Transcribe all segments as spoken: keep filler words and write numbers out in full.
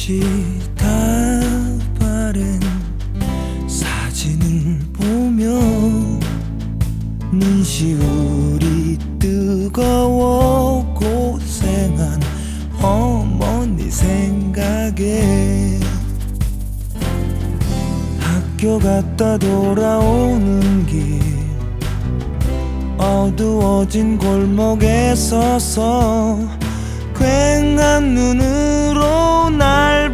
다 바랜 사진을 보면 눈시울이 뜨거워 고생한 어머니 생각에 학교 갔다 돌아오는 길 어두워진 골목에 서서 괭한 눈으로 날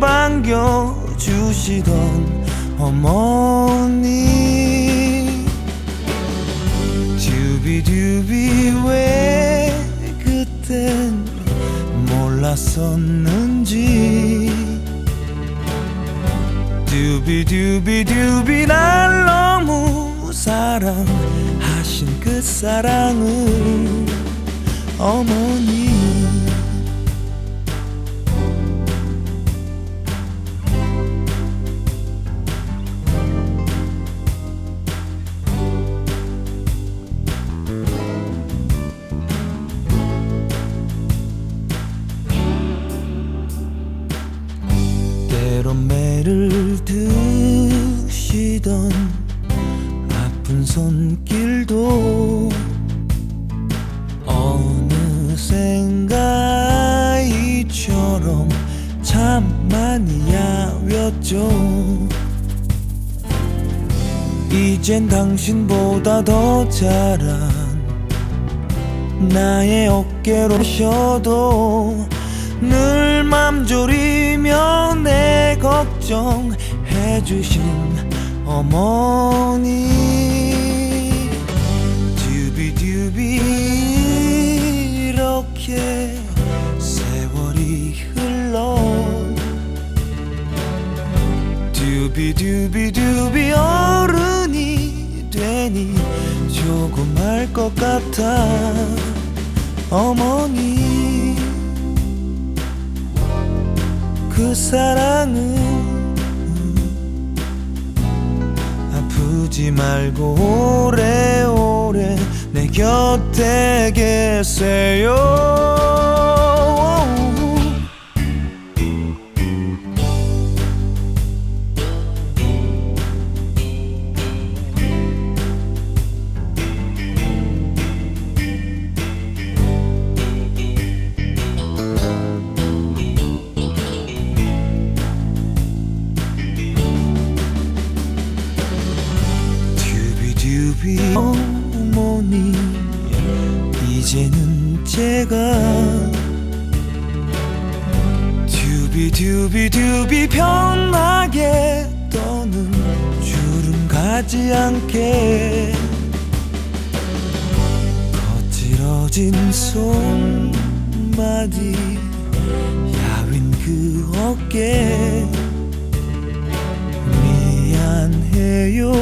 반겨주시던 어머니 듀비듀비 왜 그땐 몰랐었는지 듀비듀비듀비 날 너무 사랑하신 그 사랑을 어머니 때론 매를 드시던 아픈 손길도 어느샌가 이처럼 참 많이 야였죠. 이젠 당신보다 더 자란 나의 어깨로 쉬어도 늘 맘 졸이며 내 걱정해주신 어머니 듀비듀비 이렇게 세월이 흘러 듀비듀비듀비 어른이 되니 조금 알 것 같아 어머니 그 사랑은 아프지 말고 오래오래 내 곁에 계세요. 어머니 이제는 제가 듀비듀비듀비 편하게 떠는 주름 가지 않게 거칠어진 손마디 야윈 그 어깨 미안해요